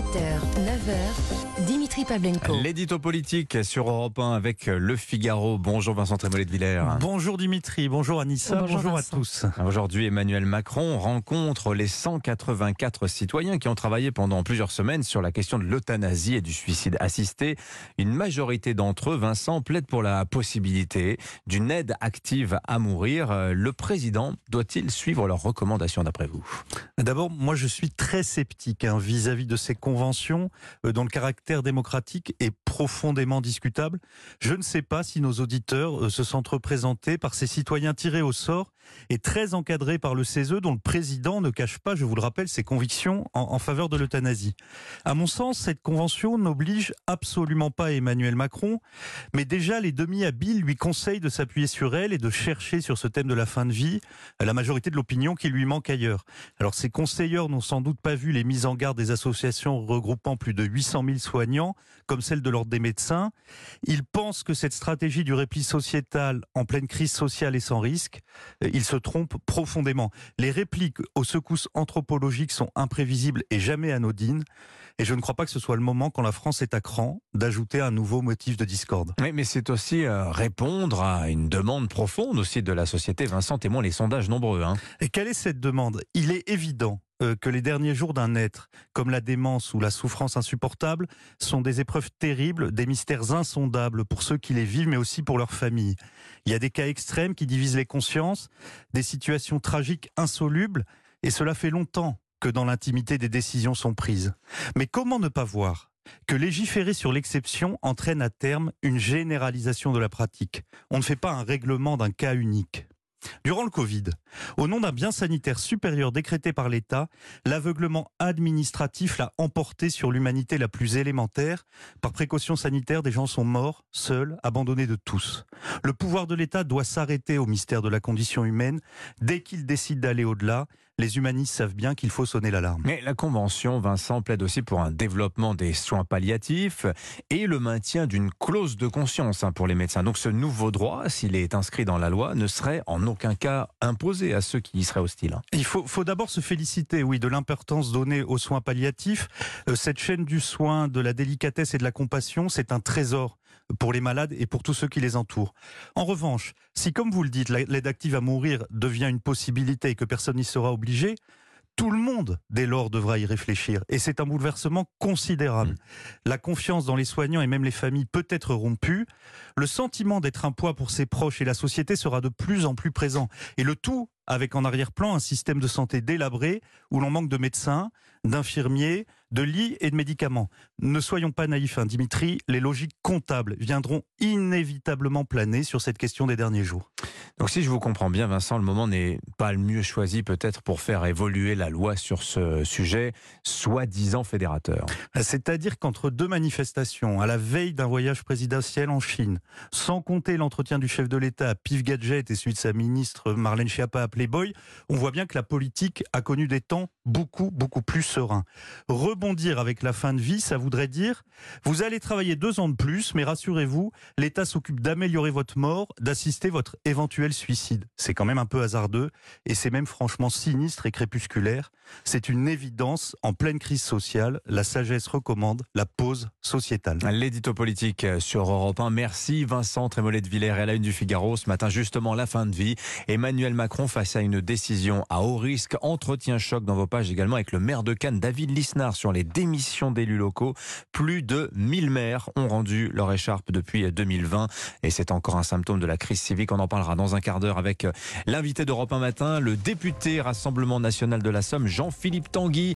7h, 9h, Dimitri Pavlenko. L'édito politique sur Europe 1 avec Le Figaro. Bonjour Vincent Trémollet de Villers. Bonjour Dimitri, bonjour Anissa, bonjour à tous. Aujourd'hui, Emmanuel Macron rencontre les 184 citoyens qui ont travaillé pendant plusieurs semaines sur la question de l'euthanasie et du suicide assisté. Une majorité d'entre eux, Vincent, plaide pour la possibilité d'une aide active à mourir. Le président doit-il suivre leurs recommandations d'après vous ? D'abord, moi je suis très sceptique vis-à-vis de ces conventions dont le caractère démocratique est profondément discutable. Je ne sais pas si nos auditeurs se sentent représentés par ces citoyens tirés au sort et très encadrés par le CESE dont le président ne cache pas, je vous le rappelle, ses convictions en faveur de l'euthanasie. À mon sens, cette convention n'oblige absolument pas Emmanuel Macron, mais déjà les demi-habiles lui conseillent de s'appuyer sur elle et de chercher sur ce thème de la fin de vie la majorité de l'opinion qui lui manque ailleurs. Alors ces conseilleurs n'ont sans doute pas vu les mises en garde des associations regroupant plus de 800 000 soignants, comme celle de l'Ordre des médecins. Ils pensent que cette stratégie du repli sociétal en pleine crise sociale est sans risque. Ils se trompent profondément. Les répliques aux secousses anthropologiques sont imprévisibles et jamais anodines. Et je ne crois pas que ce soit le moment, quand la France est à cran, d'ajouter un nouveau motif de discorde. Oui, mais c'est aussi répondre à une demande profonde aussi de la société. Vincent, témoin les sondages nombreux. Et quelle est cette demande ? Il est évident que les derniers jours d'un être, comme la démence ou la souffrance insupportable, sont des épreuves terribles, des mystères insondables pour ceux qui les vivent, mais aussi pour leurs familles. Il y a des cas extrêmes qui divisent les consciences, des situations tragiques insolubles, et cela fait longtemps que dans l'intimité des décisions sont prises. Mais comment ne pas voir que légiférer sur l'exception entraîne à terme une généralisation de la pratique ? On ne fait pas un règlement d'un cas unique. Durant le Covid, au nom d'un bien sanitaire supérieur décrété par l'État, l'aveuglement administratif l'a emporté sur l'humanité la plus élémentaire. Par précaution sanitaire, des gens sont morts, seuls, abandonnés de tous. Le pouvoir de l'État doit s'arrêter au mystère de la condition humaine. Dès qu'il décide d'aller au-delà, les humanistes savent bien qu'il faut sonner l'alarme. Mais la Convention, Vincent, plaide aussi pour un développement des soins palliatifs et le maintien d'une clause de conscience pour les médecins. Donc ce nouveau droit, s'il est inscrit dans la loi, ne serait en aucun cas imposé à ceux qui y seraient hostiles. Il faut d'abord se féliciter, de l'importance donnée aux soins palliatifs. Cette chaîne du soin, de la délicatesse et de la compassion, c'est un trésor pour les malades et pour tous ceux qui les entourent. En revanche, si, comme vous le dites, l'aide active à mourir devient une possibilité et que personne n'y sera obligé, tout le monde, dès lors, devra y réfléchir. Et c'est un bouleversement considérable. La confiance dans les soignants et même les familles peut être rompue. Le sentiment d'être un poids pour ses proches et la société sera de plus en plus présent. Et le tout avec en arrière-plan un système de santé délabré où l'on manque de médecins, d'infirmiers, de lits et de médicaments. Ne soyons pas naïfs, Dimitri, les logiques comptables viendront inévitablement planer sur cette question des derniers jours. Donc si je vous comprends bien, Vincent, le moment n'est pas le mieux choisi peut-être pour faire évoluer la loi sur ce sujet, soi-disant fédérateur. C'est-à-dire qu'entre deux manifestations, à la veille d'un voyage présidentiel en Chine, sans compter l'entretien du chef de l'État à Pif Gadget et celui de sa ministre Marlène Schiappa à Playboy, on voit bien que la politique a connu des temps beaucoup plus sereins. Rebondir avec la fin de vie, ça voudrait dire vous allez travailler 2 ans de plus, mais rassurez-vous, l'État s'occupe d'améliorer votre mort, d'assister votre éventuel suicide. C'est quand même un peu hasardeux et c'est même franchement sinistre et crépusculaire. C'est une évidence en pleine crise sociale. La sagesse recommande la pause sociétale. L'édito politique sur Europe 1. Merci Vincent Trémollet de Villers. À la une du Figaro ce matin, justement la fin de vie. Emmanuel Macron face à une décision à haut risque. Entretien choc dans vos pages également avec le maire de Cannes, David Lisnard, sur les démissions d'élus locaux. Plus de 1000 maires ont rendu leur écharpe depuis 2020 et c'est encore un symptôme de la crise civique. On en parlera dans un quart d'heure avec l'invité d'Europe 1 matin, le député Rassemblement National de la Somme, Jean-Philippe Tanguy.